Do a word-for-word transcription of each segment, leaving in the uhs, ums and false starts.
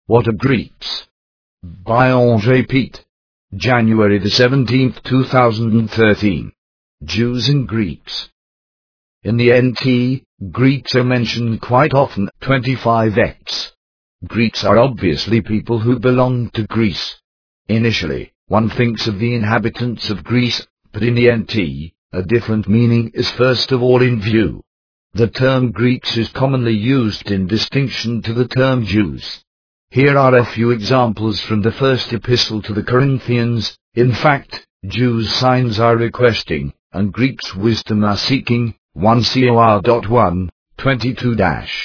What are Greeks? By Andre Pete. January the seventeenth, two thousand thirteen. Jews and Greeks. In the N T, Greeks are mentioned quite often, twenty-five times. Greeks are obviously people who belong to Greece. Initially, one thinks of the inhabitants of Greece, but in the N T, a different meaning is first of all in view. The term Greeks is commonly used in distinction to the term Jews. Here are a few examples from the first epistle to the Corinthians. In fact, Jews signs are requesting, and Greeks wisdom are seeking. First Cor one, twenty-two.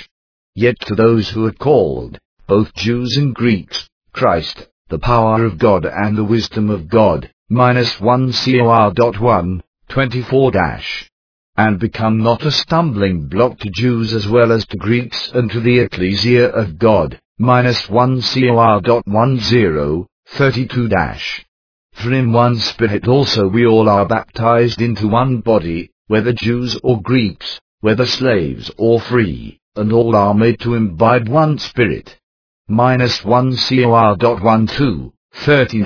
Yet to those who are called, both Jews and Greeks, Christ, the power of God and the wisdom of God, First Cor one, twenty-four. And become not a stumbling block to Jews as well as to Greeks and to the ecclesia of God, First Cor ten, thirty-two. For in one Spirit also we all are baptized into one body, whether Jews or Greeks, whether slaves or free, and all are made to imbibe one Spirit. First Cor twelve, thirty.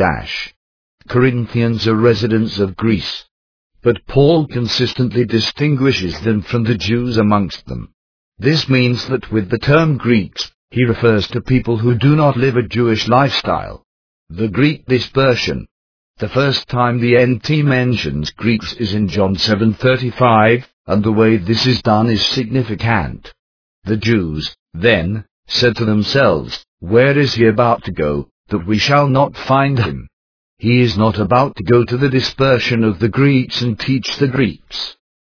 Corinthians are residents of Greece. But Paul consistently distinguishes them from the Jews amongst them. This means that with the term Greeks, he refers to people who do not live a Jewish lifestyle. The Greek dispersion. The first time the N T mentions Greeks is in John seven thirty-five, and the way this is done is significant. The Jews, then, said to themselves, "Where is he about to go, that we shall not find him? He is not about to go to the dispersion of the Greeks and teach the Greeks."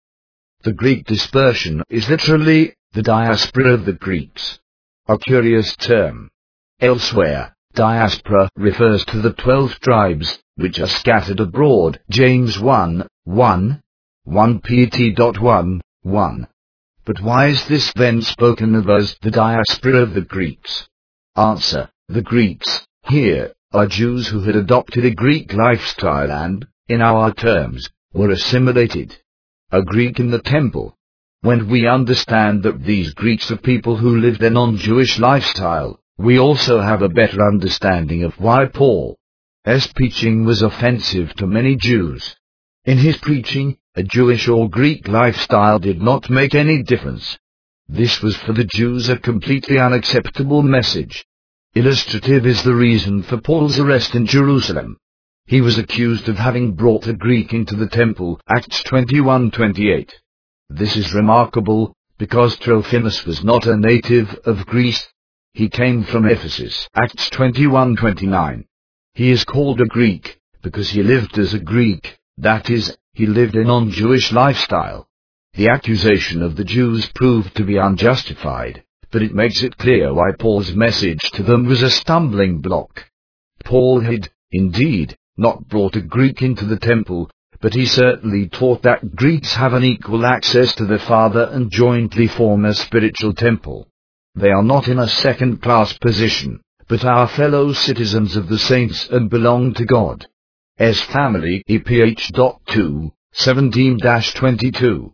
The Greek dispersion is literally the diaspora of the Greeks. A curious term. Elsewhere, diaspora refers to the twelve tribes, which are scattered abroad. James one, one, First Peter one, one. But why is this then spoken of as the diaspora of the Greeks? Answer. The Greeks, here, are Jews who had adopted a Greek lifestyle and, in our terms, were assimilated. A Greek in the temple. When we understand that these Greeks are people who lived a non-Jewish lifestyle, we also have a better understanding of why Paul's preaching was offensive to many Jews. In his preaching, a Jewish or Greek lifestyle did not make any difference. This was for the Jews a completely unacceptable message. Illustrative is the reason for Paul's arrest in Jerusalem. He was accused of having brought a Greek into the temple, Acts twenty-one twenty-eight. This is remarkable, because Trophimus was not a native of Greece. He came from Ephesus, Acts twenty-one twenty-nine. He is called a Greek, because he lived as a Greek, that is, he lived a non-Jewish lifestyle. The accusation of the Jews proved to be unjustified, but it makes it clear why Paul's message to them was a stumbling block. Paul had, indeed, not brought a Greek into the temple, but he certainly taught that Greeks have an equal access to the Father and jointly form a spiritual temple. They are not in a second-class position, but are fellow citizens of the saints and belong to God. As family E P H two, seventeen twenty-two.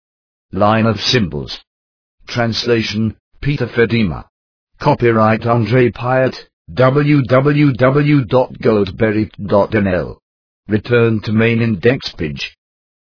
Line of symbols. Translation, Peter Fedima. Copyright Andre Pyatt, w w w dot goldberry dot n l. Return to main index page.